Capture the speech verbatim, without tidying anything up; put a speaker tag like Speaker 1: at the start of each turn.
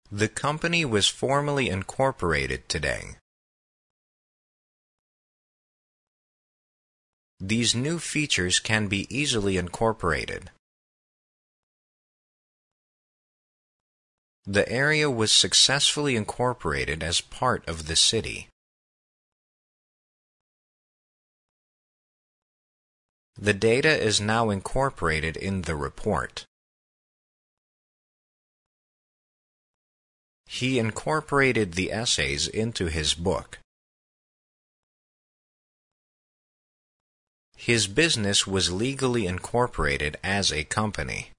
Speaker 1: The company was formally incorporated today. These new features can be easily incorporated. The area was successfully incorporated as part of the city. The data is now incorporated in the report. He incorporated the essays into his book. His business was legally incorporated as a company.